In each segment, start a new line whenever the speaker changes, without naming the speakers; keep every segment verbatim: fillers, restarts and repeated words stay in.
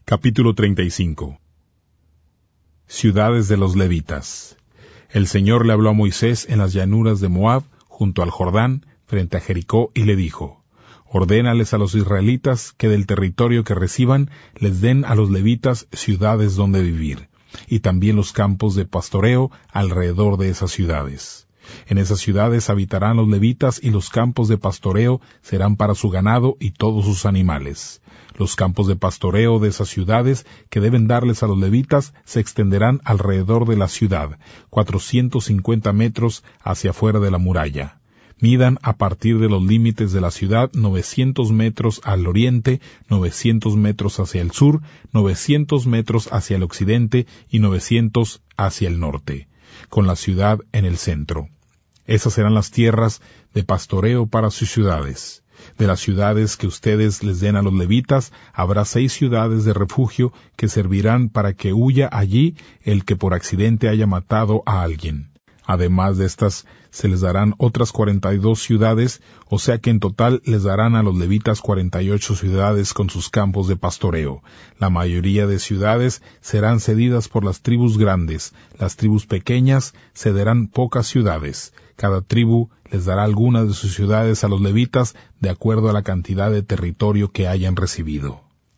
Capítulo treinta y cinco. Ciudades de los levitas. El Señor le habló a Moisés en las llanuras de Moab, junto al Jordán, frente a Jericó, y le dijo: Ordénales a los israelitas que del territorio que reciban les den a los levitas ciudades donde vivir, y también los campos de pastoreo alrededor de esas ciudades. En esas ciudades habitarán los levitas, y los campos de pastoreo serán para su ganado y todos sus animales. Los campos de pastoreo de esas ciudades que deben darles a los levitas se extenderán alrededor de la ciudad, cuatrocientos cincuenta metros hacia afuera de la muralla. Midan a partir de los límites de la ciudad novecientos metros al oriente, novecientos metros hacia el sur, novecientos metros hacia el occidente y novecientos hacia el norte, con la ciudad en el centro. Esas serán las tierras de pastoreo para sus ciudades. De las ciudades que ustedes les den a los levitas, habrá seis ciudades de refugio que servirán para que huya allí el que por accidente haya matado a alguien. Además de estas, se les darán otras cuarenta y dos ciudades, o sea que en total les darán a los levitas cuarenta y ocho ciudades con sus campos de pastoreo. La mayoría de ciudades serán cedidas por las tribus grandes, las tribus pequeñas cederán pocas ciudades. Cada tribu les dará algunas de sus ciudades a los levitas de acuerdo a la cantidad de territorio que hayan recibido.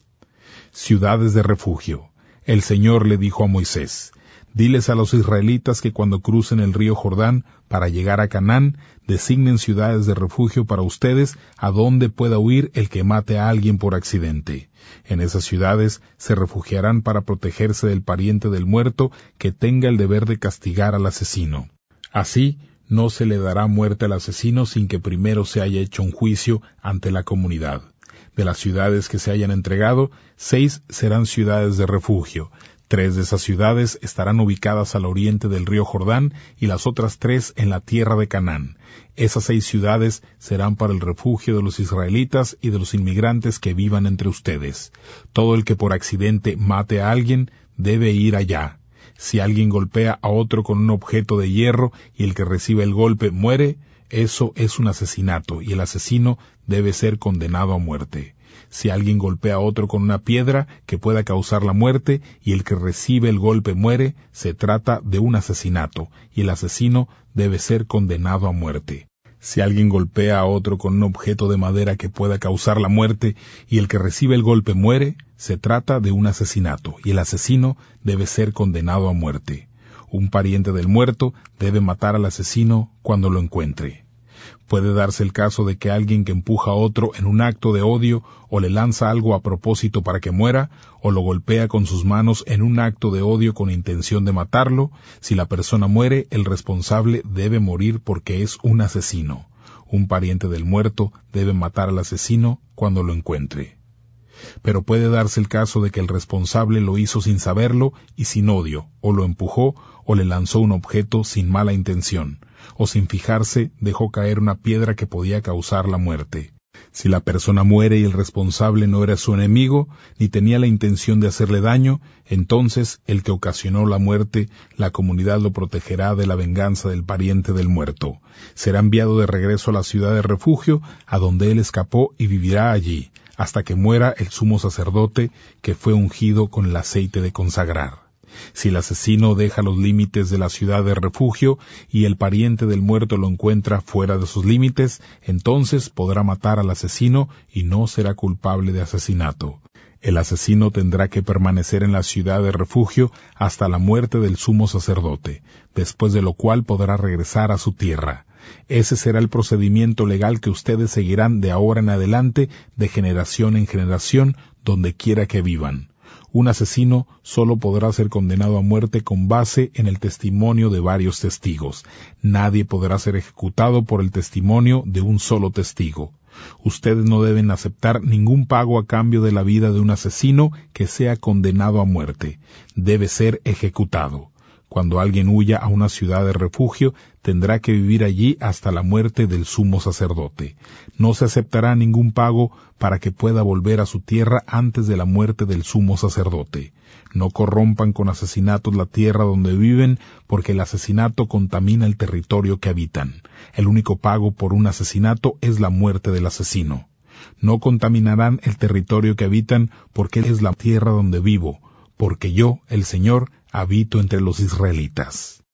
Ciudades de refugio. El Señor le dijo a Moisés: Diles a los israelitas que cuando crucen el río Jordán para llegar a Canaán, designen ciudades de refugio para ustedes a donde pueda huir el que mate a alguien por accidente. En esas ciudades se refugiarán para protegerse del pariente del muerto que tenga el deber de castigar al asesino. Así, no se le dará muerte al asesino sin que primero se haya hecho un juicio ante la comunidad. De las ciudades que se hayan entregado, seis serán ciudades de refugio. Tres de esas ciudades estarán ubicadas al oriente del río Jordán y las otras tres en la tierra de Canaán. Esas seis ciudades serán para el refugio de los israelitas y de los inmigrantes que vivan entre ustedes. Todo el que por accidente mate a alguien debe ir allá. Si alguien golpea a otro con un objeto de hierro y el que recibe el golpe muere, eso es un asesinato y el asesino debe ser condenado a muerte. Si alguien golpea a otro con una piedra que pueda causar la muerte y el que recibe el golpe muere, se trata de un asesinato y el asesino debe ser condenado a muerte. Si alguien golpea a otro con un objeto de madera que pueda causar la muerte y el que recibe el golpe muere, se trata de un asesinato y el asesino debe ser condenado a muerte. Un pariente del muerto debe matar al asesino cuando lo encuentre. Puede darse el caso de que alguien que empuja a otro en un acto de odio o le lanza algo a propósito para que muera, o lo golpea con sus manos en un acto de odio con intención de matarlo. Si la persona muere, el responsable debe morir porque es un asesino. Un pariente del muerto debe matar al asesino cuando lo encuentre. Pero puede darse el caso de que el responsable lo hizo sin saberlo y sin odio, o lo empujó o le lanzó un objeto sin mala intención, o sin fijarse dejó caer una piedra que podía causar la muerte. Si la persona muere y el responsable no era su enemigo, ni tenía la intención de hacerle daño, entonces el que ocasionó la muerte, la comunidad lo protegerá de la venganza del pariente del muerto. Será enviado de regreso a la ciudad de refugio, a donde él escapó y vivirá allí, hasta que muera el sumo sacerdote que fue ungido con el aceite de consagrar. Si el asesino deja los límites de la ciudad de refugio y el pariente del muerto lo encuentra fuera de sus límites, entonces podrá matar al asesino y no será culpable de asesinato. El asesino tendrá que permanecer en la ciudad de refugio hasta la muerte del sumo sacerdote, después de lo cual podrá regresar a su tierra. Ese será el procedimiento legal que ustedes seguirán de ahora en adelante, de generación en generación, donde quiera que vivan. Un asesino solo podrá ser condenado a muerte con base en el testimonio de varios testigos. Nadie podrá ser ejecutado por el testimonio de un solo testigo. Ustedes no deben aceptar ningún pago a cambio de la vida de un asesino que sea condenado a muerte. Debe ser ejecutado. Cuando alguien huya a una ciudad de refugio, tendrá que vivir allí hasta la muerte del sumo sacerdote. No se aceptará ningún pago para que pueda volver a su tierra antes de la muerte del sumo sacerdote. No corrompan con asesinatos la tierra donde viven, porque el asesinato contamina el territorio que habitan. El único pago por un asesinato es la muerte del asesino. No contaminarán el territorio que habitan, porque es la tierra donde vivo, porque yo, el Señor, habito entre los israelitas.